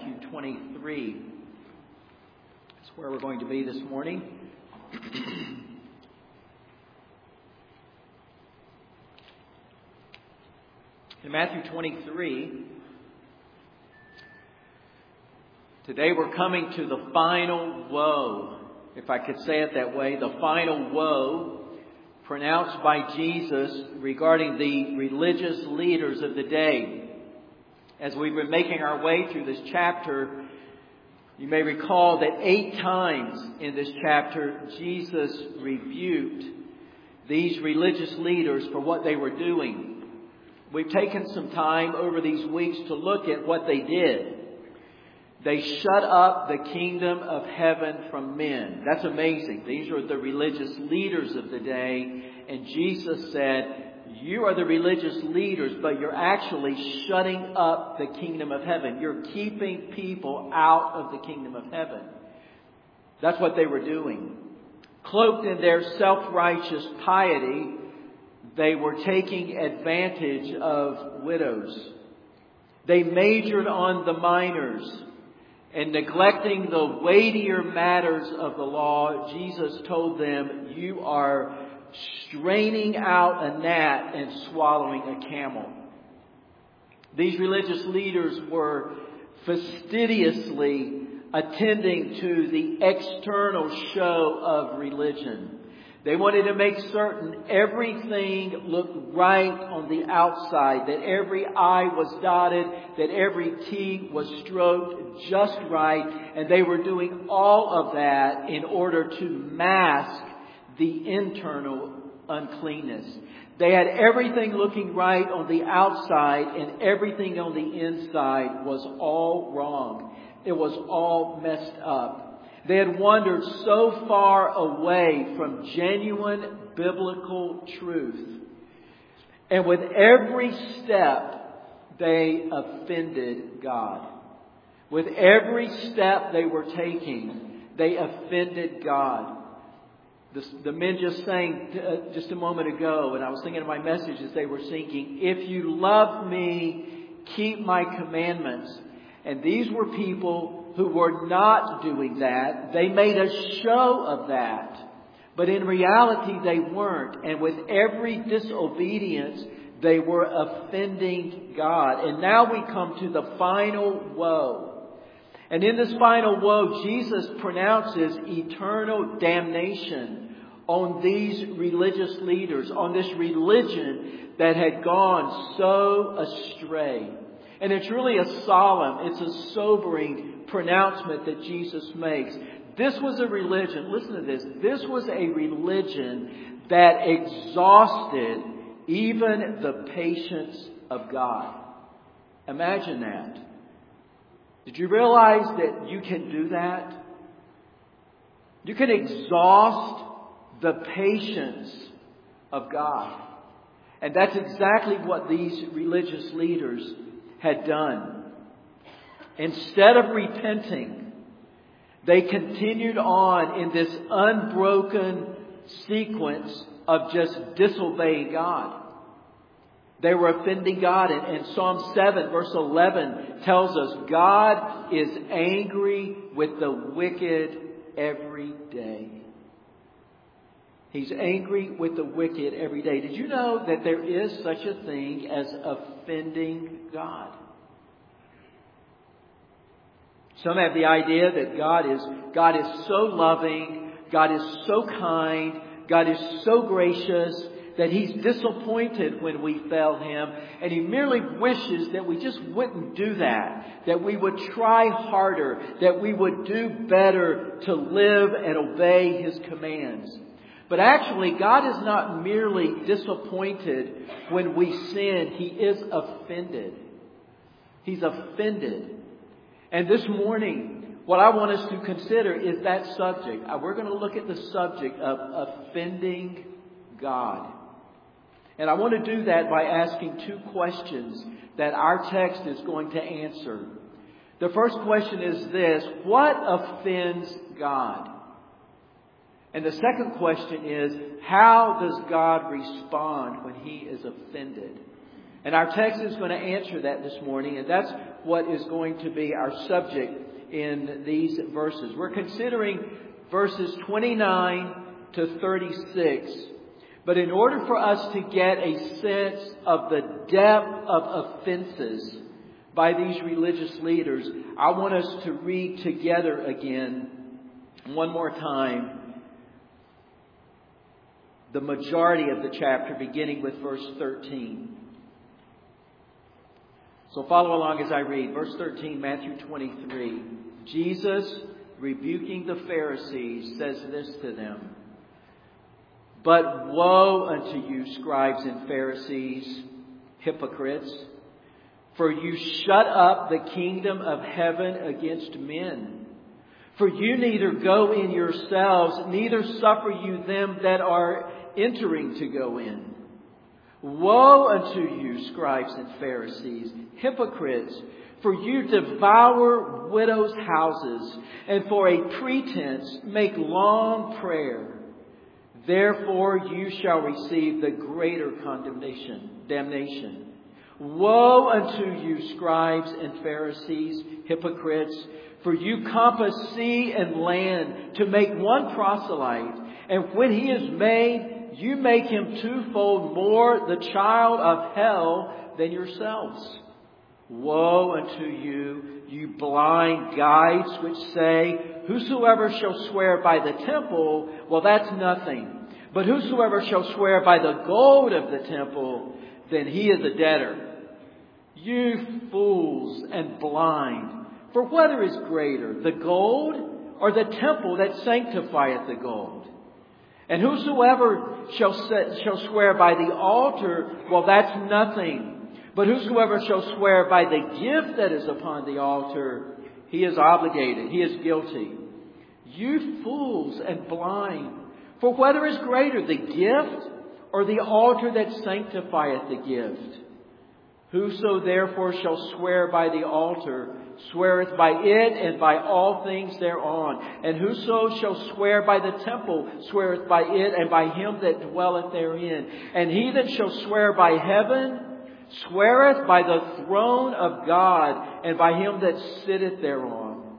Matthew 23. That's where we're going to be this morning. In Matthew 23, today we're coming to the final woe, if I could say it that way, the final woe pronounced by Jesus regarding the religious leaders of the day. As we've been making our way through this chapter, you may recall that 8 times in this chapter, Jesus rebuked these religious leaders for what they were doing. We've taken some time over these weeks to look at what they did. They shut up the kingdom of heaven from men. That's amazing. These are the religious leaders of the day. And Jesus said, you are the religious leaders, but you're actually shutting up the kingdom of heaven. You're keeping people out of the kingdom of heaven. That's what they were doing. Cloaked in their self-righteous piety, they were taking advantage of widows. They majored on the minors. And neglecting the weightier matters of the law, Jesus told them, you are straining out a gnat and swallowing a camel. These religious leaders were fastidiously attending to the external show of religion. They wanted to make certain everything looked right on the outside, that every I was dotted, that every T was stroked just right, and they were doing all of that in order to mask the internal uncleanness. They had everything looking right on the outside, and everything on the inside was all wrong. It was all messed up. They had wandered so far away from genuine biblical truth. And with every step, they offended God. With every step they were taking, they offended God. The men just sang just a moment ago, and I was thinking of my message as they were singing, if you love me, keep my commandments. And these were people who were not doing that. They made a show of that. But in reality, they weren't. And with every disobedience, they were offending God. And now we come to the final woe. And in this final woe, Jesus pronounces eternal damnation on these religious leaders, on this religion that had gone so astray. And it's really a solemn, it's a sobering pronouncement that Jesus makes. This was a religion, listen to this, this was a religion that exhausted even the patience of God. Imagine that. Did you realize that you can do that? You can exhaust the patience of God. And that's exactly what these religious leaders had done. Instead of repenting, they continued on in this unbroken sequence of just disobeying God. They were offending God. And Psalm 7 verse 11 tells us God is angry with the wicked every day. He's angry with the wicked every day. Did you know that there is such a thing as offending God? Some have the idea that God is so loving, God is so kind, God is so gracious that He's disappointed when we fail Him, and He merely wishes that we just wouldn't do that we would try harder, that we would do better to live and obey His commands. But actually, God is not merely disappointed when we sin. He is offended. He's offended. And this morning, what I want us to consider is that subject. We're going to look at the subject of offending God. And I want to do that by asking 2 questions that our text is going to answer. The first question is this: what offends God? And the second question is, how does God respond when He is offended? And our text is going to answer that this morning. And that's what is going to be our subject in these verses. We're considering verses 29 to 36. But in order for us to get a sense of the depth of offenses by these religious leaders, I want us to read together again, one more time, the majority of the chapter, beginning with verse 13. So follow along as I read. Verse 13, Matthew 23. Jesus, rebuking the Pharisees, says this to them. But woe unto you, scribes and Pharisees, hypocrites, for you shut up the kingdom of heaven against men. For you neither go in yourselves, neither suffer you them that are entering to go in. Woe unto you, scribes and Pharisees, hypocrites, for you devour widows' houses, and for a pretense make long prayer. Therefore you shall receive the greater damnation. Woe unto you, scribes and Pharisees, hypocrites, for you compass sea and land to make one proselyte, and when he is made, you make him twofold more the child of hell than yourselves. Woe unto you, you blind guides, which say, whosoever shall swear by the temple, well, that's nothing. But whosoever shall swear by the gold of the temple, then he is a debtor. You fools and blind, for whether is greater, the gold or the temple that sanctifieth the gold? And whosoever shall swear by the altar, well, that's nothing. But whosoever shall swear by the gift that is upon the altar, he is obligated, he is guilty. You fools and blind, for whether is greater, the gift or the altar that sanctifieth the gift? Whoso therefore shall swear by the altar, sweareth by it and by all things thereon. And whoso shall swear by the temple, sweareth by it and by him that dwelleth therein. And he that shall swear by heaven, sweareth by the throne of God and by him that sitteth thereon.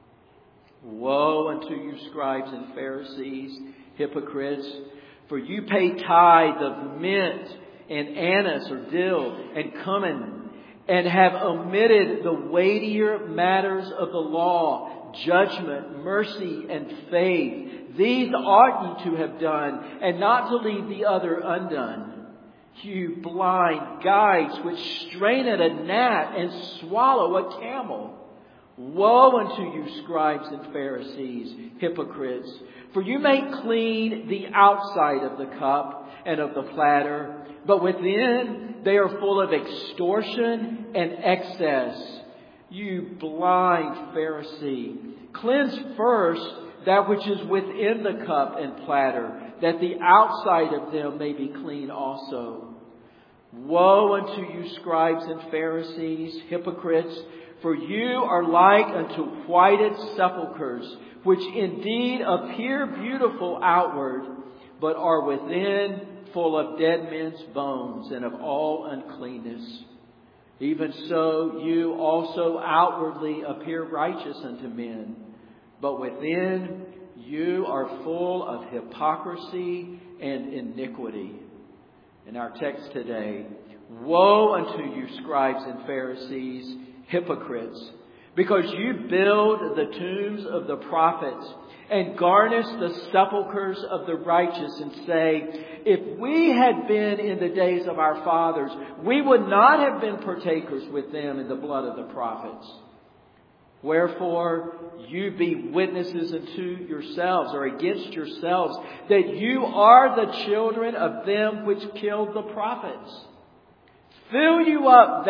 Woe unto you, scribes and Pharisees, hypocrites, for you pay tithe of mint and anise or dill and cumin, and have omitted the weightier matters of the law, judgment, mercy, and faith. These ought ye to have done, and not to leave the other undone. You blind guides, which strain at a gnat and swallow a camel. Woe unto you, scribes and Pharisees, hypocrites, for you make clean the outside of the cup and of the platter, but within they are full of extortion and excess. You blind Pharisee, cleanse first that which is within the cup and platter, that the outside of them may be clean also. Woe unto you, scribes and Pharisees, hypocrites, for you are like unto whited sepulchres, which indeed appear beautiful outward, but are within full of dead men's bones and of all uncleanness. Even so, you also outwardly appear righteous unto men, but within you are full of hypocrisy and iniquity. In our text today, woe unto you, scribes and Pharisees, hypocrites, because you build the tombs of the prophets and garnish the sepulchres of the righteous, and say, if we had been in the days of our fathers, we would not have been partakers with them in the blood of the prophets. Wherefore you be witnesses unto yourselves, or against yourselves, that you are the children of them which killed the prophets. Fill you up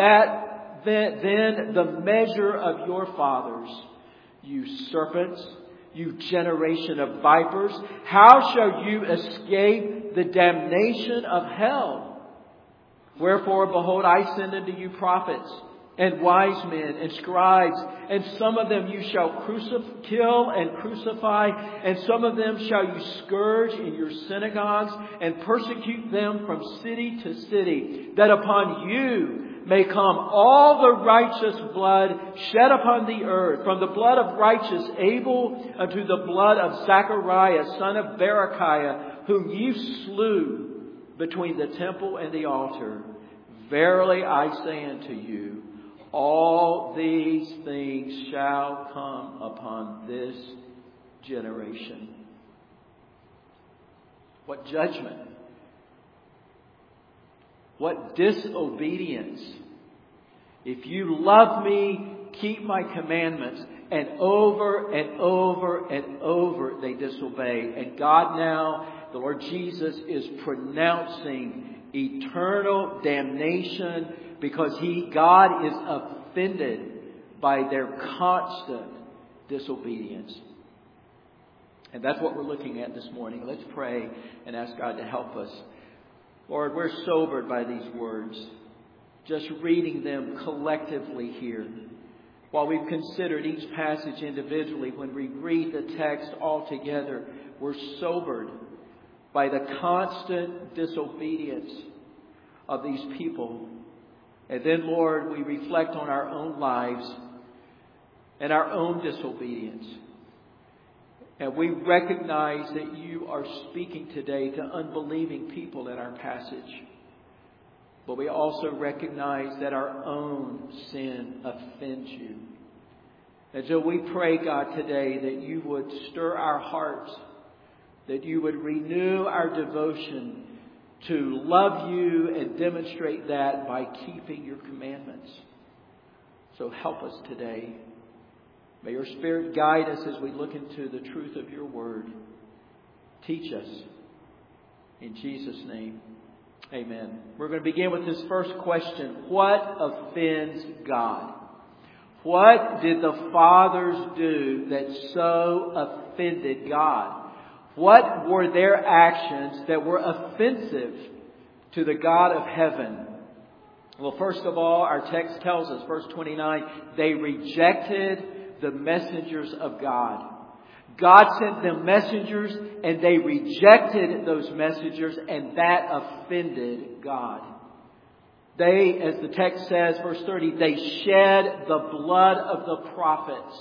then the measure of your fathers, you serpents, you generation of vipers. How shall you escape the damnation of hell? Wherefore, behold, I send unto you prophets and wise men and scribes, and some of them you shall kill and crucify, and some of them shall you scourge in your synagogues and persecute them from city to city, that upon you may come all the righteous blood shed upon the earth, from the blood of righteous Abel unto the blood of Zachariah, son of Berechiah, whom you slew between the temple and the altar. Verily I say unto you, all these things shall come upon this generation. What judgment! What disobedience! If you love me, keep my commandments. And over and over and over they disobey. And God now, the Lord Jesus, is pronouncing eternal damnation because God is offended by their constant disobedience. And that's what we're looking at this morning. Let's pray and ask God to help us. Lord, we're sobered by these words, just reading them collectively here. While we've considered each passage individually, when we read the text all together, we're sobered by the constant disobedience of these people. And then, Lord, we reflect on our own lives and our own disobedience. And we recognize that you are speaking today to unbelieving people in our passage. But we also recognize that our own sin offends you. And so we pray, God, today that you would stir our hearts, that you would renew our devotion to love you and demonstrate that by keeping your commandments. So help us today. May your Spirit guide us as we look into the truth of your word. Teach us. In Jesus' name, amen. We're going to begin with this first question. What offends God? What did the fathers do that so offended God? What were their actions that were offensive to the God of heaven? Well, first of all, our text tells us, verse 29, they rejected the messengers of God. God sent them messengers and they rejected those messengers, and that offended God. They, as the text says, verse 30, they shed the blood of the prophets.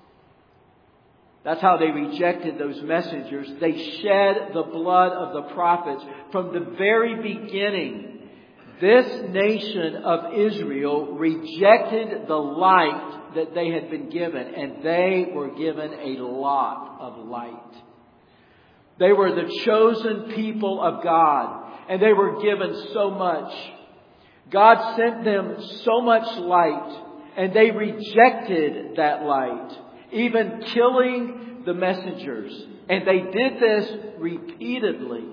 That's how they rejected those messengers. They shed the blood of the prophets. From the very beginning, this nation of Israel rejected the light that they had been given, and they were given a lot of light. They were the chosen people of God, and they were given so much. God sent them so much light, and they rejected that light, even killing the messengers. And they did this repeatedly.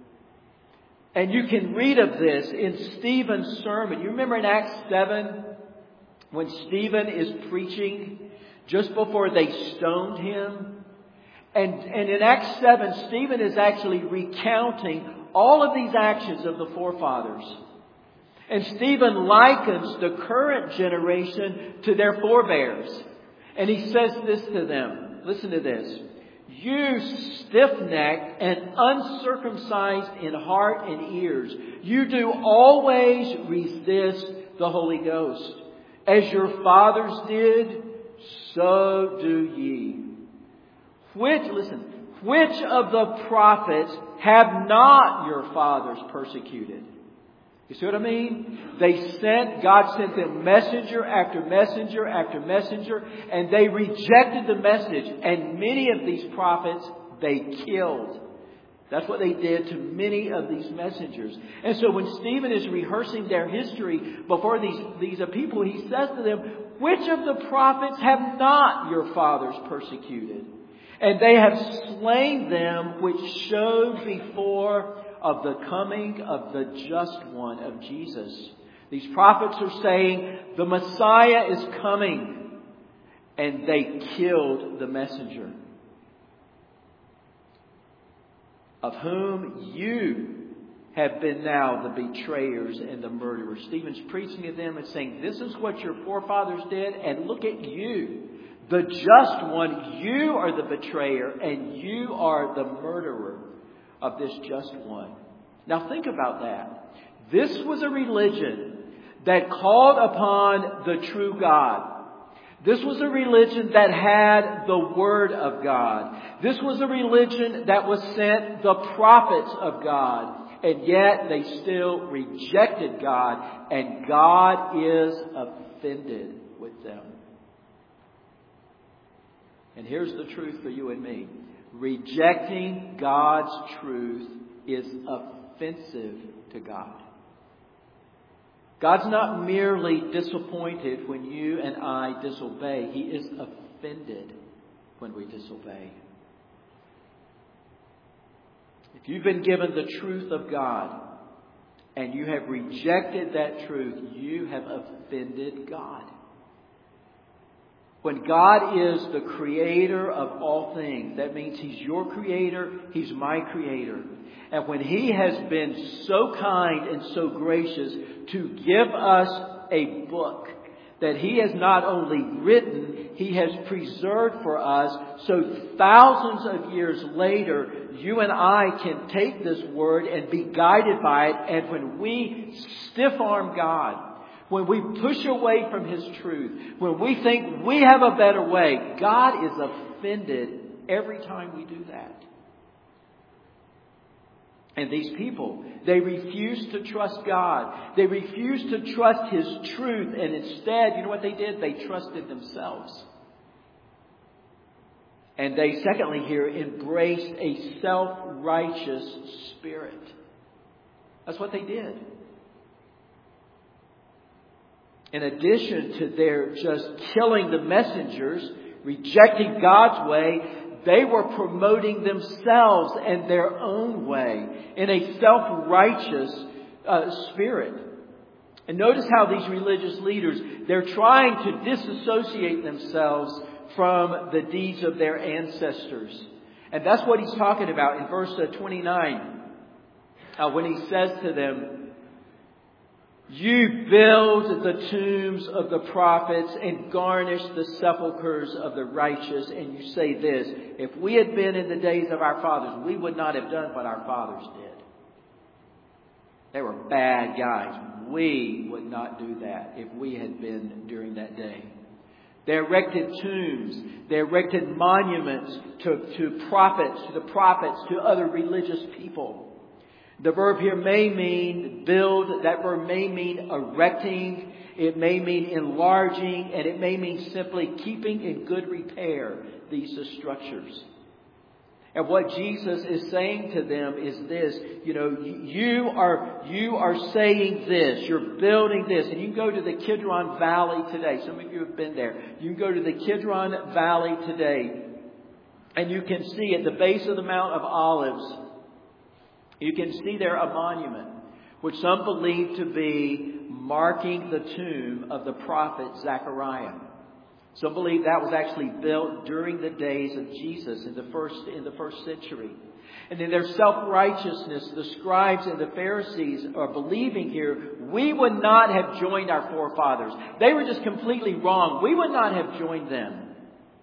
And you can read of this in Stephen's sermon. You remember in Acts 7, when Stephen is preaching just before they stoned him? And in Acts 7, Stephen is actually recounting all of these actions of the forefathers. And Stephen likens the current generation to their forebears. And he says this to them. Listen to this. You stiff-necked and uncircumcised in heart and ears, you do always resist the Holy Ghost. As your fathers did, so do ye. Which of the prophets have not your fathers persecuted? You see what I mean? God sent them messenger after messenger after messenger, and they rejected the message. And many of these prophets they killed. That's what they did to many of these messengers. And so when Stephen is rehearsing their history before these people, he says to them, which of the prophets have not your fathers persecuted? And they have slain them which showed before of the coming of the just one, of Jesus. These prophets are saying the Messiah is coming, and they killed the messenger, of whom you have been now the betrayers and the murderers. Stephen's preaching to them and saying, this is what your forefathers did, and look at you, the just one. You are the betrayer, and you are the murderer of this just one. Now think about that. This was a religion that called upon the true God. This was a religion that had the Word of God. This was a religion that was sent the prophets of God. And yet they still rejected God, and God is offended with them. And here's the truth for you and me. Rejecting God's truth is offensive to God. God's not merely disappointed when you and I disobey. He is offended when we disobey. If you've been given the truth of God and you have rejected that truth, you have offended God. When God is the creator of all things, that means He's your creator, He's my creator. And when He has been so kind and so gracious to give us a book that He has not only written, He has preserved for us, so thousands of years later, you and I can take this Word and be guided by it. And when we stiff-arm God, when we push away from His truth, when we think we have a better way, God is offended every time we do that. And these people, they refused to trust God. They refused to trust His truth. And instead, you know what they did? They trusted themselves. And they, secondly here, embraced a self-righteous spirit. That's what they did. In addition to their just killing the messengers, rejecting God's way, they were promoting themselves and their own way in a self-righteous spirit. And notice how these religious leaders, they're trying to disassociate themselves from the deeds of their ancestors. And that's what he's talking about in verse 29 when he says to them, "You build the tombs of the prophets and garnish the sepulchres of the righteous." And you say this, "If we had been in the days of our fathers, we would not have done what our fathers did." They were bad guys. We would not do that if we had been during that day. They erected tombs. They erected monuments to prophets, to other religious people. The verb here may mean build. That verb may mean erecting. It may mean enlarging. And it may mean simply keeping in good repair these structures. And what Jesus is saying to them is this. You are saying this. You're building this. And you can go to the Kidron Valley today. Some of you have been there. You can go to the Kidron Valley today. And you can see at the base of the Mount of Olives, you can see there a monument, which some believe to be marking the tomb of the prophet Zechariah. Some believe that was actually built during the days of Jesus in the first century. And in their self-righteousness, the scribes and the Pharisees are believing here, we would not have joined our forefathers. They were just completely wrong. We would not have joined them.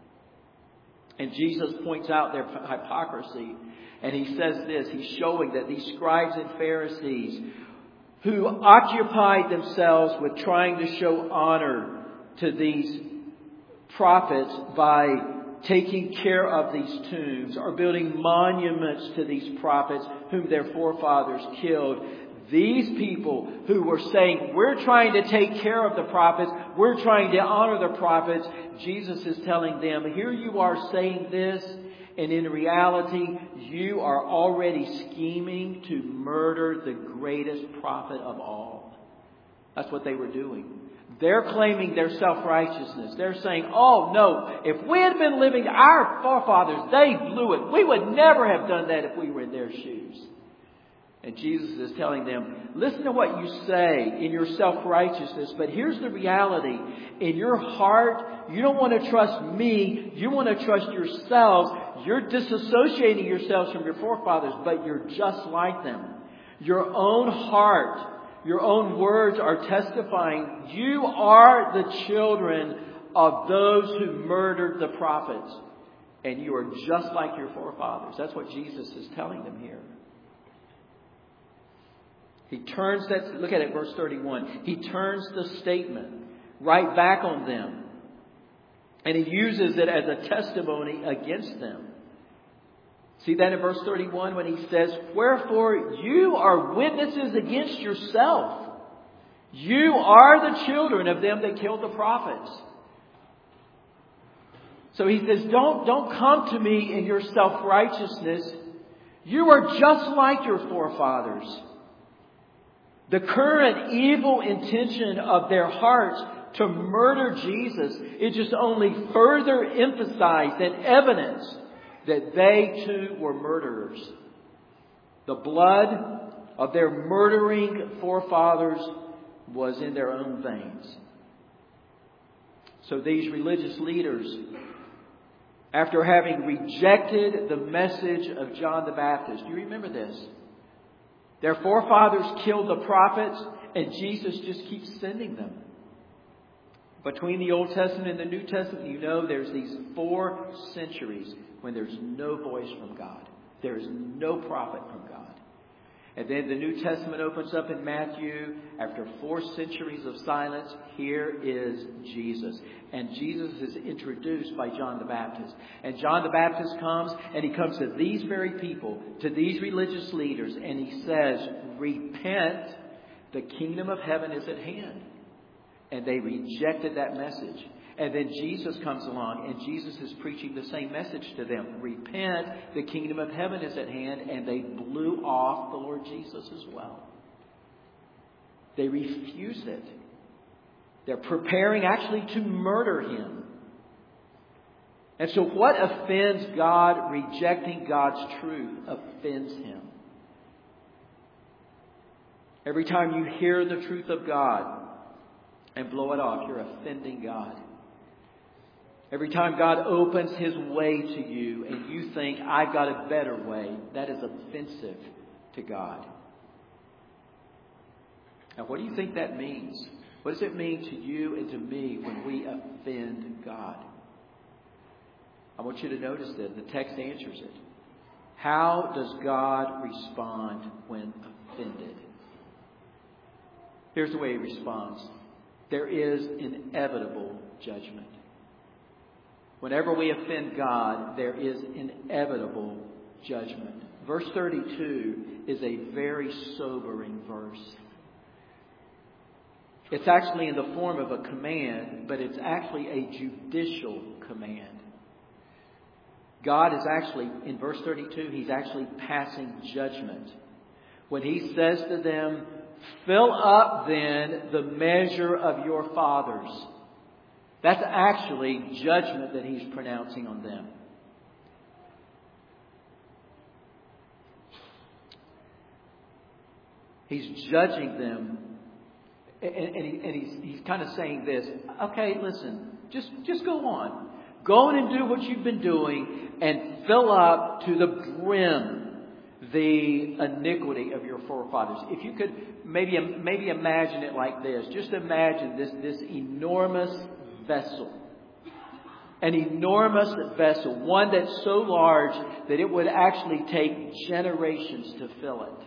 And Jesus points out their hypocrisy. And He says this, He's showing that these scribes and Pharisees who occupied themselves with trying to show honor to these prophets by taking care of these tombs or building monuments to these prophets whom their forefathers killed. These people who were saying, we're trying to take care of the prophets, we're trying to honor the prophets, Jesus is telling them, here you are saying this, and in reality, you are already scheming to murder the greatest prophet of all. That's what they were doing. They're claiming their self-righteousness. They're saying, oh no, if we had been living, our forefathers, they blew it. We would never have done that if we were in their shoes. And Jesus is telling them, listen to what you say in your self-righteousness, but here's the reality. In your heart, you don't want to trust me. You want to trust yourselves. You're disassociating yourselves from your forefathers, but you're just like them. Your own heart, your own words are testifying. You are the children of those who murdered the prophets. And you are just like your forefathers. That's what Jesus is telling them here. He turns that, look at it, verse 31. He turns the statement right back on them. And he uses it as a testimony against them. See that in verse 31 when he says, "Wherefore you are witnesses against yourself. You are the children of them that killed the prophets." So he says, don't come to me in your self-righteousness. You are just like your forefathers. The current evil intention of their hearts to murder Jesus is just only further emphasized and evidence that they too were murderers. The blood of their murdering forefathers was in their own veins. So these religious leaders, after having rejected the message of John the Baptist, do you remember this? Their forefathers killed the prophets, and Jesus just keeps sending them. Between the Old Testament and the New Testament, you know there's these 4 centuries when there's no voice from God. There is no prophet from God. And then the New Testament opens up in Matthew. After 4 centuries of silence, here is Jesus. And Jesus is introduced by John the Baptist. And John the Baptist comes, and he comes to these very people, to these religious leaders, and he says, "Repent, the kingdom of heaven is at hand." And they rejected that message. And then Jesus comes along, and Jesus is preaching the same message to them. Repent, the kingdom of heaven is at hand. And they blew off the Lord Jesus as well. They refuse it. They're preparing actually to murder him. And so what offends God? Rejecting God's truth offends him. Every time you hear the truth of God and blow it off, you're offending God. Every time God opens his way to you and you think, "I've got a better way," that is offensive to God. Now, what do you think that means? What does it mean to you and to me when we offend God? I want you to notice that the text answers it. How does God respond when offended? Here's the way he responds. There is inevitable judgment. Whenever we offend God, there is inevitable judgment. Verse 32 is a very sobering verse. It's actually in the form of a command, but it's actually a judicial command. God is actually, in verse 32, he's actually passing judgment. When he says to them, "Fill up then the measure of your fathers." That's actually judgment that he's pronouncing on them. He's judging them. And he's kind of saying this. Okay, listen, just go on. Go on and do what you've been doing and fill up to the brim the iniquity of your forefathers. If you could maybe imagine it like this. Just imagine this enormous vessel. An enormous vessel. One that's so large that it would actually take generations to fill it.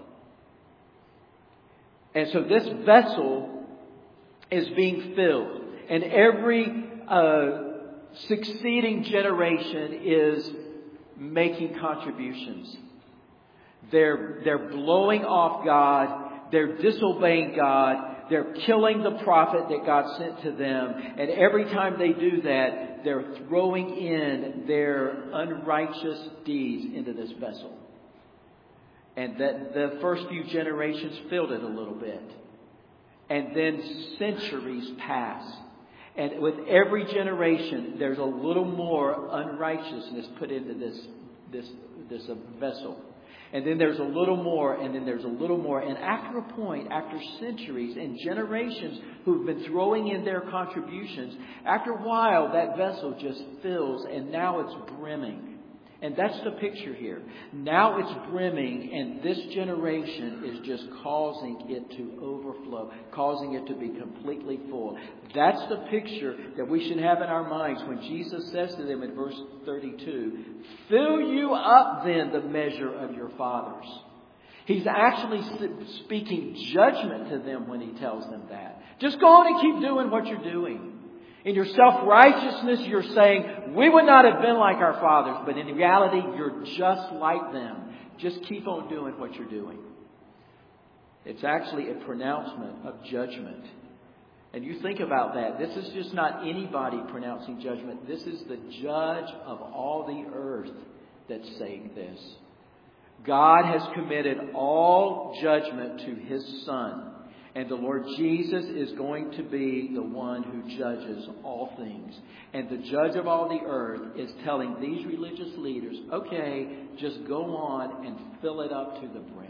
And so this vessel is being filled. And every succeeding generation is making contributions. They're blowing off God. They're disobeying God. They're killing the prophet that God sent to them. And every time they do that, they're throwing in their unrighteous deeds into this vessel. And that the first few generations filled it a little bit. And then centuries pass. And with every generation, there's a little more unrighteousness put into this vessel. And then there's a little more, and then there's a little more. And after a point, after centuries and generations who've been throwing in their contributions, after a while, that vessel just fills, and now it's brimming. And that's the picture here. Now it's brimming, and this generation is just causing it to overflow, causing it to be completely full. That's the picture that we should have in our minds when Jesus says to them in verse 32, "Fill you up then the measure of your fathers." He's actually speaking judgment to them when He tells them that. Just go on and keep doing what you're doing. In your self-righteousness, you're saying, we would not have been like our fathers. But in reality, you're just like them. Just keep on doing what you're doing. It's actually a pronouncement of judgment. And you think about that. This is just not anybody pronouncing judgment. This is the judge of all the earth that's saying this. God has committed all judgment to His Son. And the Lord Jesus is going to be the one who judges all things. And the judge of all the earth is telling these religious leaders, okay, just go on and fill it up to the brim.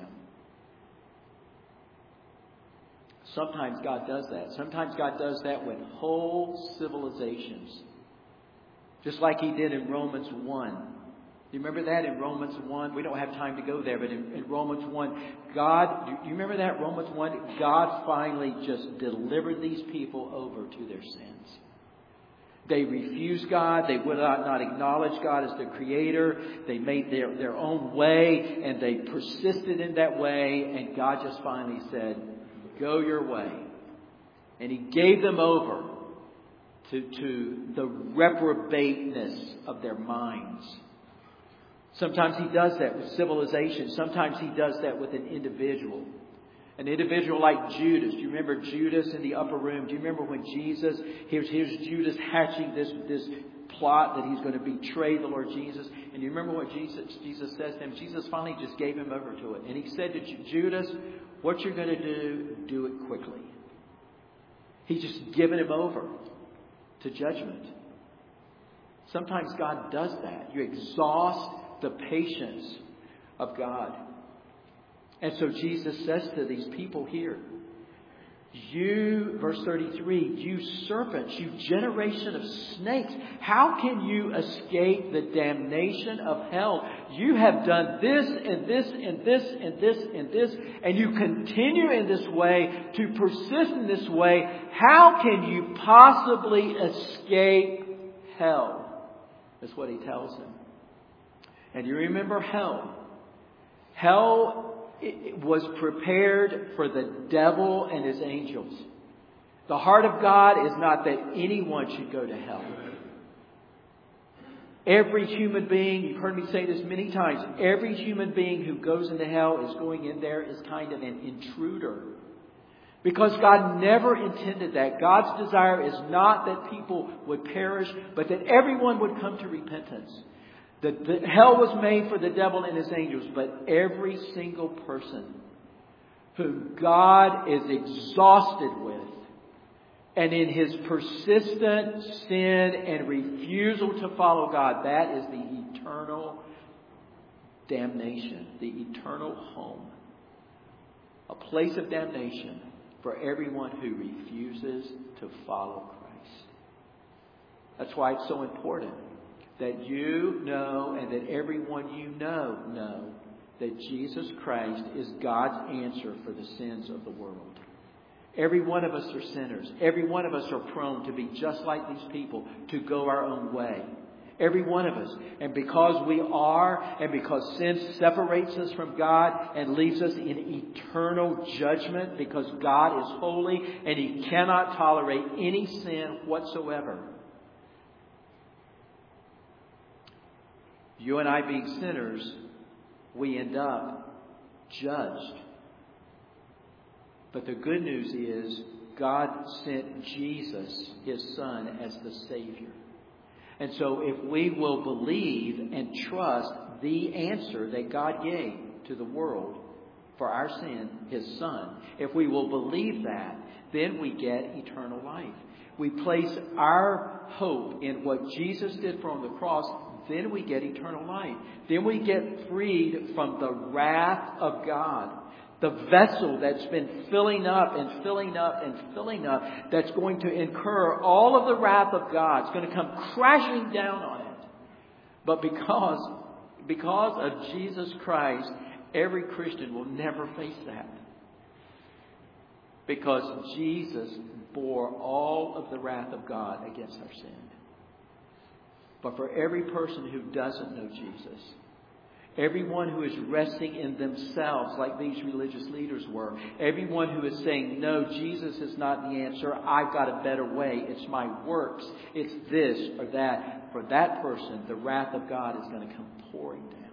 Sometimes God does that. Sometimes God does that with whole civilizations. Just like He did in Romans 1. You remember that in Romans 1? We don't have time to go there, but in Romans 1, God, do you remember that? Romans 1, God finally just delivered these people over to their sins. They refused God. They would not acknowledge God as their Creator. They made their own way, and they persisted in that way. And God just finally said, go your way. And He gave them over to the reprobateness of their minds. Sometimes He does that with civilization. Sometimes He does that with an individual. An individual like Judas. Do you remember Judas in the upper room? Do you remember when Jesus, here's Judas hatching this plot that he's going to betray the Lord Jesus. And you remember what Jesus says to him? Jesus finally just gave him over to it. And He said to Judas, what you're going to do it quickly. He's just given him over to judgment. Sometimes God does that. You exhaust the patience of God. And so Jesus says to these people here, you, verse 33, you serpents, you generation of snakes, how can you escape the damnation of hell? You have done this and this and this and this and this, and you continue in this way, to persist in this way. How can you possibly escape hell? That's what He tells them. And you remember hell. Hell was prepared for the devil and his angels. The heart of God is not that anyone should go to hell. Every human being, you've heard me say this many times, every human being who goes into hell is going in there as kind of an intruder. Because God never intended that. God's desire is not that people would perish, but that everyone would come to repentance. The hell was made for the devil and his angels, but every single person whom God is exhausted with, and in his persistent sin and refusal to follow God, that is the eternal damnation, the eternal home. A place of damnation for everyone who refuses to follow Christ. That's why it's so important that you know and that everyone you know that Jesus Christ is God's answer for the sins of the world. Every one of us are sinners. Every one of us are prone to be just like these people, to go our own way. Every one of us. And because we are, and because sin separates us from God and leaves us in eternal judgment, because God is holy and He cannot tolerate any sin whatsoever. You and I being sinners, we end up judged. But the good news is God sent Jesus, His Son, as the Savior. And so if we will believe and trust the answer that God gave to the world for our sin, His Son, if we will believe that, then we get eternal life. We place our hope in what Jesus did for on the cross, then we get eternal life. Then we get freed from the wrath of God. The vessel that's been filling up and filling up and filling up, that's going to incur all of the wrath of God. It's going to come crashing down on it. But because of Jesus Christ, every Christian will never face that. Because Jesus bore all of the wrath of God against our sin. But for every person who doesn't know Jesus, Everyone who is resting in themselves like these religious leaders were. Everyone who is saying, no, Jesus is not the answer. I've got a better way. It's my works. It's this or that. For that person, the wrath of God is going to come pouring down.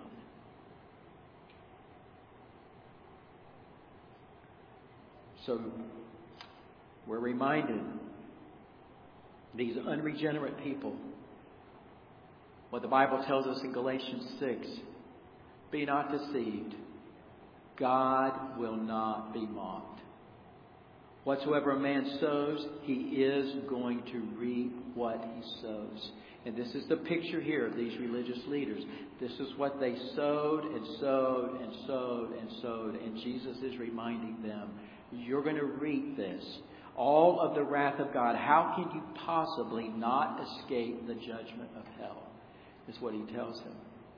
So we're reminded, these unregenerate people, what the Bible tells us in Galatians 6, be not deceived. God will not be mocked. Whatsoever a man sows, he is going to reap what he sows. And this is the picture here of these religious leaders. This is what they sowed and sowed and sowed and sowed. And Jesus is reminding them, you're going to reap this. All of the wrath of God. How can you possibly not escape the judgment of hell? Is what he tells them.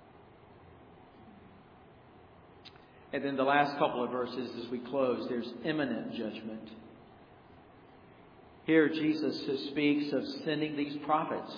And then the last couple of verses as we close, there's imminent judgment. Here Jesus speaks of sending these prophets.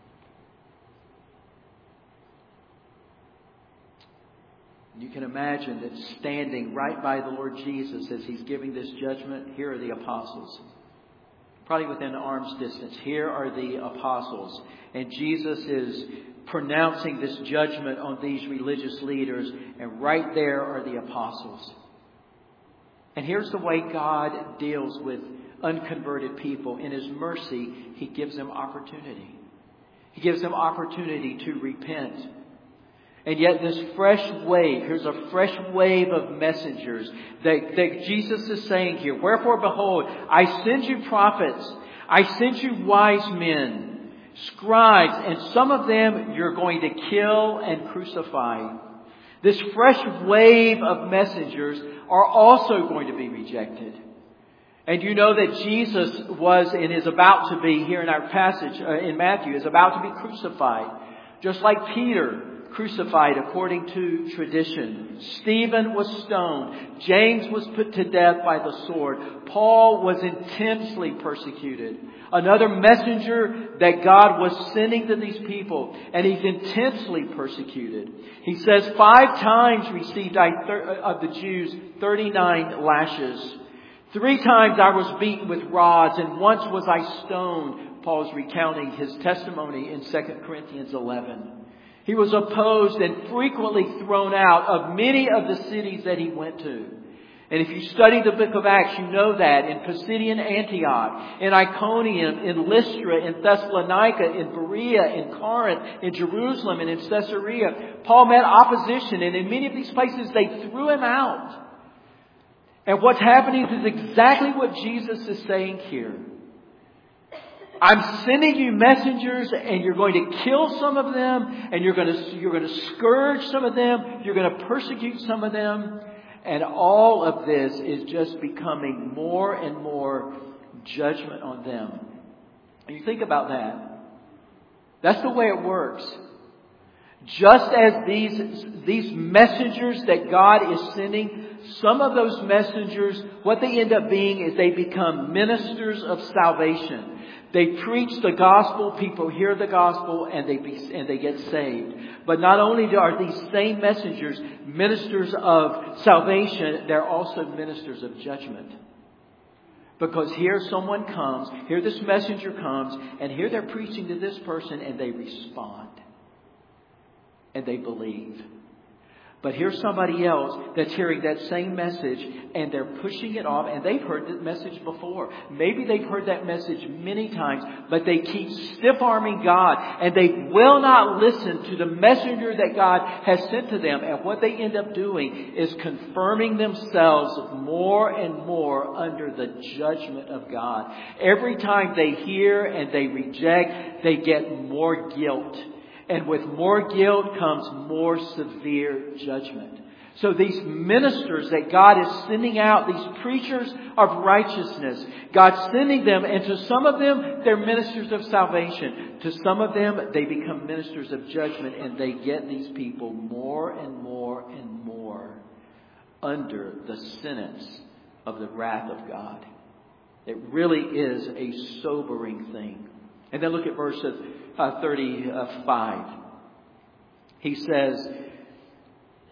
You can imagine that standing right by the Lord Jesus as he's giving this judgment, here are the apostles. Probably within arm's distance. Here are the apostles. And Jesus is pronouncing this judgment on these religious leaders. And right there are the apostles. And here's the way God deals with unconverted people. In His mercy, He gives them opportunity. He gives them opportunity to repent. And yet this fresh wave, here's a fresh wave of messengers that Jesus is saying here. Wherefore, behold, I send you prophets. I send you wise men, scribes, and some of them you're going to kill and crucify. This fresh wave of messengers are also going to be rejected. And you know that Jesus was and is about to be, here in our passage in Matthew, is about to be crucified. Just like Peter crucified according to tradition. Stephen was stoned. James was put to death by the sword. Paul was intensely persecuted. Another messenger that God was sending to these people, and he's intensely persecuted. He says 5 times received I of the Jews 39 lashes. 3 times I was beaten with rods, and once was I stoned. Paul's recounting his testimony in 2 Corinthians 11. He was opposed and frequently thrown out of many of the cities that he went to. And if you study the book of Acts, you know that in Pisidian Antioch, in Iconium, in Lystra, in Thessalonica, in Berea, in Corinth, in Jerusalem, and in Caesarea, Paul met opposition. And in many of these places, they threw him out. And what's happening is exactly what Jesus is saying here. I'm sending you messengers, and you're going to kill some of them, and you're going to scourge some of them, you're going to persecute some of them, and all of this is just becoming more and more judgment on them. And you think about that. That's the way it works. Just as these messengers that God is sending, some of those messengers, what they end up being is they become ministers of salvation. They preach the gospel, people hear the gospel, and they get saved. But not only are these same messengers ministers of salvation, they're also ministers of judgment. Because here someone comes, here this messenger comes, and here they're preaching to this person, and they respond. And they believe. But here's somebody else that's hearing that same message, and they're pushing it off, and they've heard that message before. Maybe they've heard that message many times, but they keep stiff-arming God, and they will not listen to the messenger that God has sent to them. And what they end up doing is confirming themselves more and more under the judgment of God. Every time they hear and they reject, they get more guilt. And with more guilt comes more severe judgment. So these ministers that God is sending out, these preachers of righteousness, God's sending them, and to some of them, they're ministers of salvation. To some of them, they become ministers of judgment, and they get these people more and more and more under the sentence of the wrath of God. It really is a sobering thing. And then look at verse 35. He says,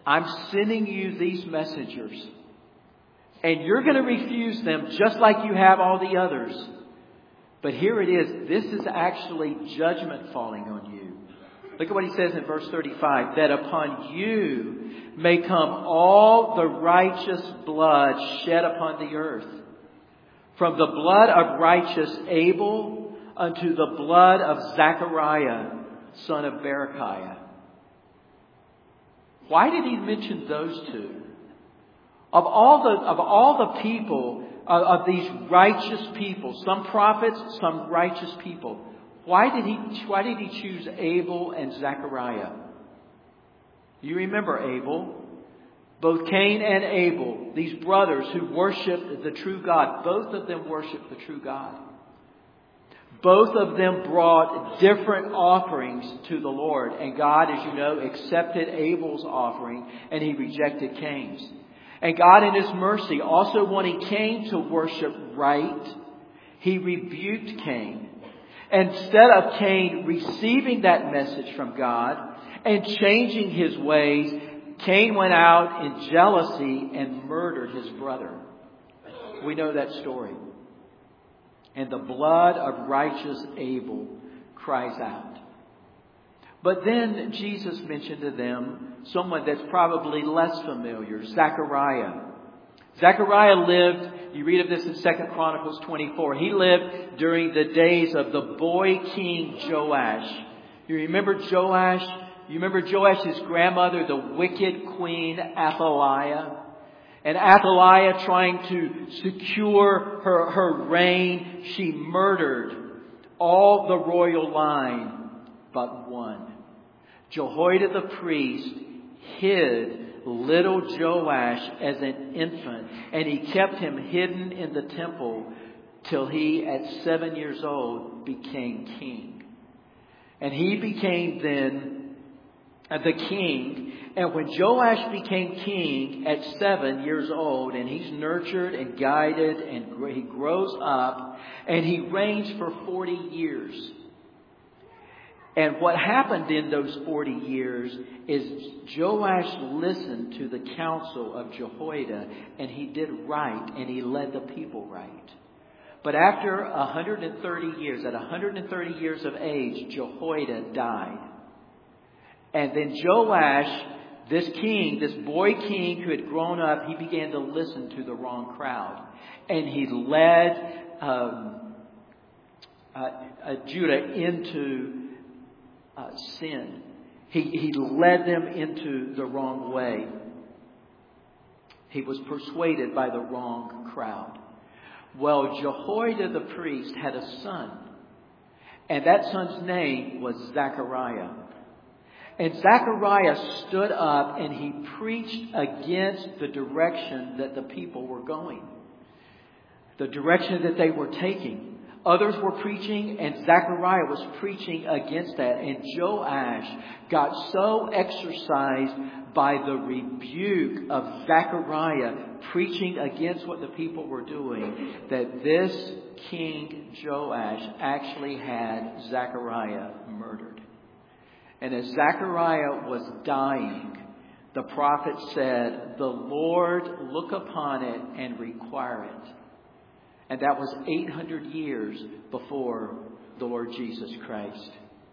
I'm sending you these messengers. And you're going to refuse them just like you have all the others. But here it is. This is actually judgment falling on you. Look at what he says in verse 35. That upon you may come all the righteous blood shed upon the earth. From the blood of righteous Abel unto the blood of Zechariah, son of Berechiah. Why did he mention those two? Of all the people, of these righteous people, some prophets, some righteous people, why did he choose Abel and Zechariah? You remember Abel. Both Cain and Abel, these brothers who worshiped the true God, both of them worshiped the true God. Both of them brought different offerings to the Lord. And God, as you know, accepted Abel's offering and he rejected Cain's. And God in his mercy, also wanting Cain to worship right, he rebuked Cain. Instead of Cain receiving that message from God and changing his ways, Cain went out in jealousy and murdered his brother. We know that story. And the blood of righteous Abel cries out. But then Jesus mentioned to them someone that's probably less familiar, Zechariah. Zechariah lived, you read of this in 2 Chronicles 24. He lived during the days of the boy king Joash. You remember Joash? You remember Joash's grandmother, the wicked queen Athaliah? And Athaliah, trying to secure her reign, she murdered all the royal line but one. Jehoiada the priest hid little Joash as an infant, and he kept him hidden in the temple till he, at 7 years old, became king. And he became then the king. And when Joash became king at 7 years old, and he's nurtured and guided, and he grows up, and he reigns for 40 years. And what happened in those 40 years is Joash listened to the counsel of Jehoiada, and he did right, and he led the people right. But after 130 years, at 130 years of age, Jehoiada died. And then Joash, this king, this boy king who had grown up, he began to listen to the wrong crowd. And he led Judah into sin. He led them into the wrong way. He was persuaded by the wrong crowd. Well, Jehoiada the priest had a son. And that son's name was Zechariah. And Zechariah stood up and he preached against the direction that the people were going. The direction that they were taking. Others were preaching, and Zechariah was preaching against that. And Joash got so exercised by the rebuke of Zechariah preaching against what the people were doing, that this king Joash actually had Zechariah murdered. And as Zechariah was dying, the prophet said, "The Lord look upon it and require it." And that was 800 years before the Lord Jesus Christ.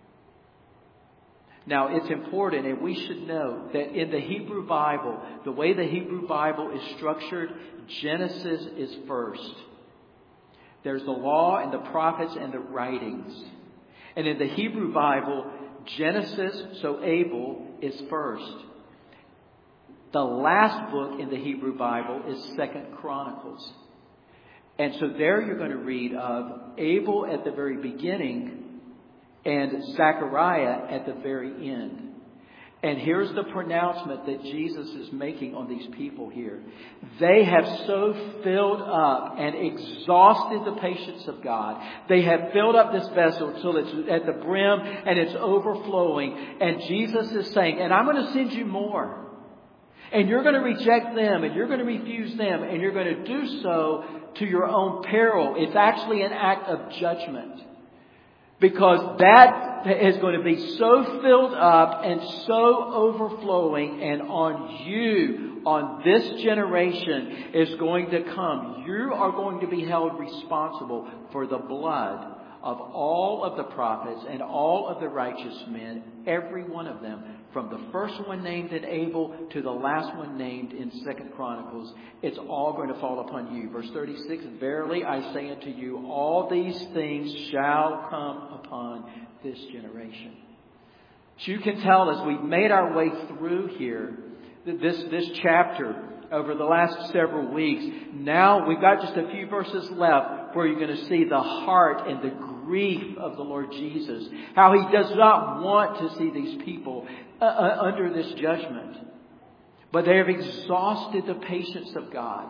Now, it's important, and we should know that in the Hebrew Bible, the way the Hebrew Bible is structured, Genesis is first. There's the law and the prophets and the writings. And in the Hebrew Bible, Genesis, so Abel, is first. The last book in the Hebrew Bible is 2 Chronicles. And so there you're going to read of Abel at the very beginning and Zechariah at the very end. And here's the pronouncement that Jesus is making on these people here. They have so filled up and exhausted the patience of God. They have filled up this vessel till it's at the brim and it's overflowing. And Jesus is saying, and I'm going to send you more. And you're going to reject them, and you're going to refuse them, and you're going to do so to your own peril. It's actually an act of judgment. Because that is going to be so filled up and so overflowing, and on you, on this generation, is going to come. You are going to be held responsible for the blood of all of the prophets and all of the righteous men, every one of them, from the first one named in Abel to the last one named in 2 Chronicles. It's all going to fall upon you. Verse 36, verily I say unto you, all these things shall come upon this generation. So you can tell, as we've made our way through here, this chapter over the last several weeks, now we've got just a few verses left where you're going to see the heart and the grief of the Lord Jesus. How He does not want to see these people under this judgment. But they have exhausted the patience of God.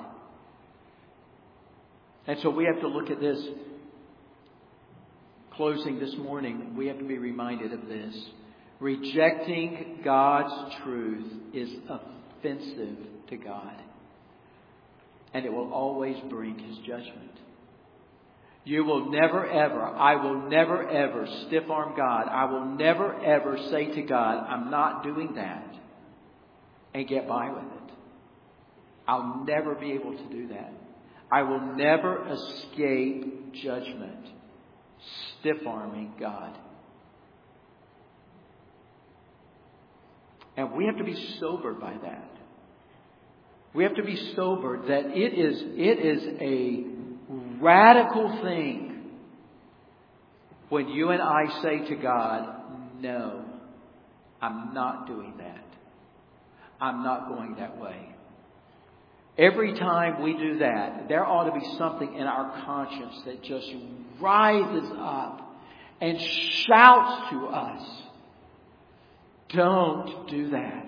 And so we have to look at this. Closing this morning, we have to be reminded of this. Rejecting God's truth is offensive to God. And it will always bring His judgment. You will never ever, I will never ever stiff-arm God. I will never ever say to God, I'm not doing that, and get by with it. I'll never be able to do that. I will never escape judgment, stiff-arming God. And we have to be sobered by that. We have to be sobered that it is a radical thing when you and I say to God, no, I'm not doing that. I'm not going that way. Every time we do that, there ought to be something in our conscience that just rises up and shouts to us, don't do that.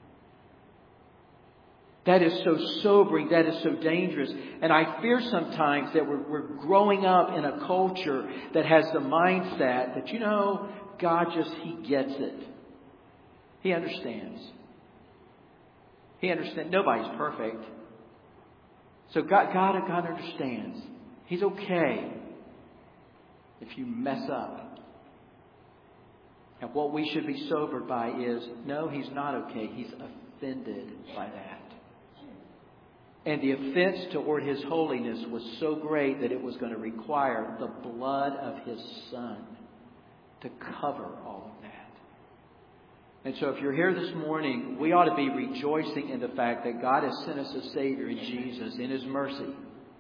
That is so sobering. That is so dangerous. And I fear sometimes that we're growing up in a culture that has the mindset that, God He gets it. He understands. He understands. Nobody's perfect. So God understands. He's okay if you mess up. And what we should be sobered by is, no, He's not okay. He's offended by that. And the offense toward His holiness was so great that it was going to require the blood of His Son to cover all of that. And so if you're here this morning, we ought to be rejoicing in the fact that God has sent us a Savior in Jesus, in His mercy.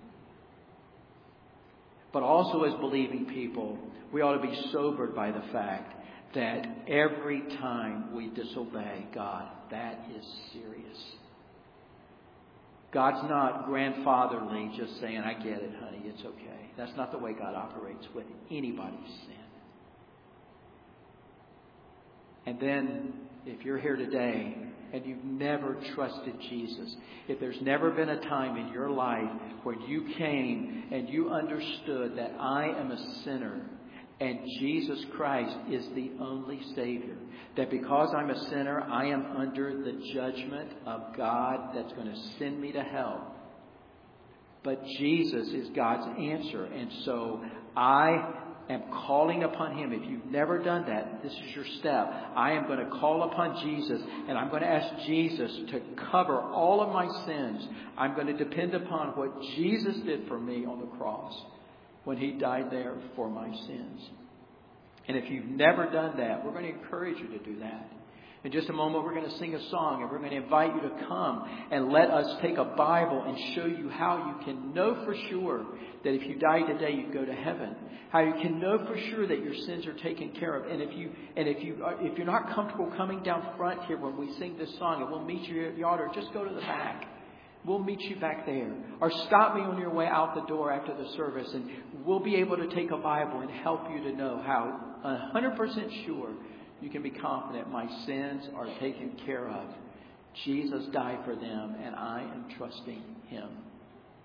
But also as believing people, we ought to be sobered by the fact that every time we disobey God, that is serious. God's not grandfatherly, just saying, I get it, honey, it's okay. That's not the way God operates with anybody's sin. And then, if you're here today and you've never trusted Jesus, if there's never been a time in your life when you came and you understood that I am a sinner and Jesus Christ is the only Savior, that because I'm a sinner, I am under the judgment of God that's going to send me to hell. But Jesus is God's answer. And so I am calling upon Him. If you've never done that, this is your step. I am going to call upon Jesus, and I'm going to ask Jesus to cover all of my sins. I'm going to depend upon what Jesus did for me on the cross when He died there for my sins. And if you've never done that, we're going to encourage you to do that. In just a moment, we're going to sing a song, and we're going to invite you to come and let us take a Bible and show you how you can know for sure that if you die today, you go to heaven. How you can know for sure that your sins are taken care of. And if you're not comfortable coming down front here when we sing this song, and we'll meet you at the altar, just go to the back. We'll meet you back there. Or stop me on your way out the door after the service, and we'll be able to take a Bible and help you to know how 100% sure you can be confident my sins are taken care of. Jesus died for them, and I am trusting Him.